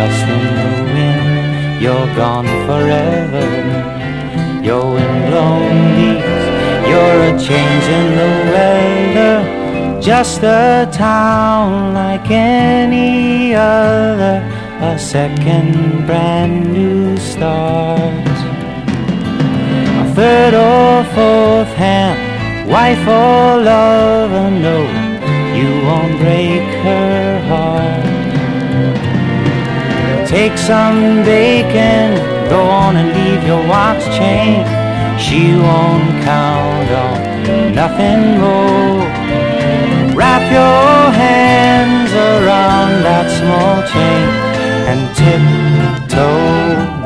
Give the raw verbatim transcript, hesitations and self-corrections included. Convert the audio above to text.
lost in the wind, you're gone forever. Your windblown leaves, you're a change in the weather. Just a town like any other, a second brand new start. A third or fourth hand, wife or lover, no, you won't break her heart. Take some bacon, go on and leave your watch chain. She won't count on nothing more. Wrap your hands around that small chain and tiptoe